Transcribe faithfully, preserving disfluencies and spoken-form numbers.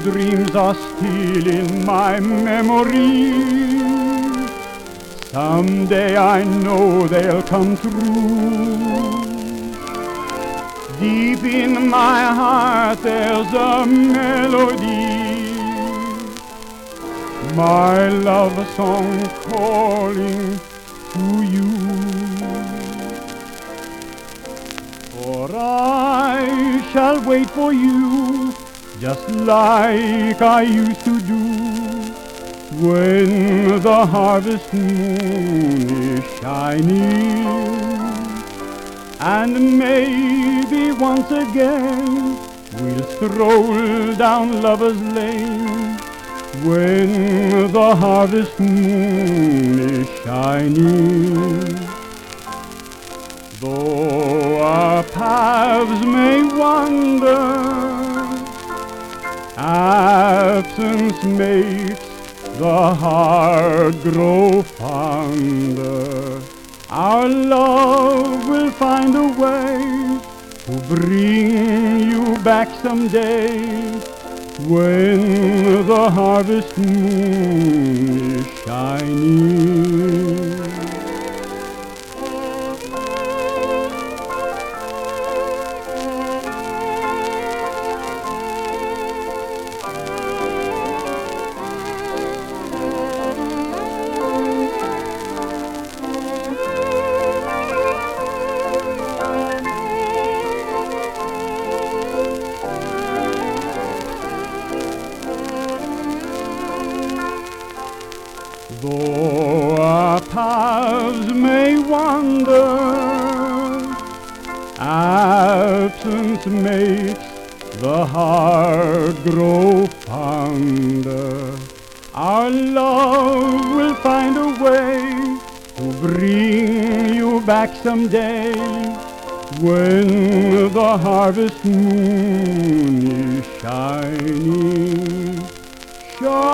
dreams are still in my memory. Someday I know they'll come true. Deep in my heart there's a melody, my love song calling to you. For I shall wait for you just like I used to do, when the harvest moon is shining. And maybe once again we'll stroll down Lover's Lane, when the harvest moon is shining. Though our paths may wander, absence makes the heart grow fonder. Our love will find a way to bring you back someday, when the harvest moon is shining. Though our paths may wander, absence makes the heart grow fonder. Our love will find a way to bring you back someday, when the harvest moon is shining. Shining.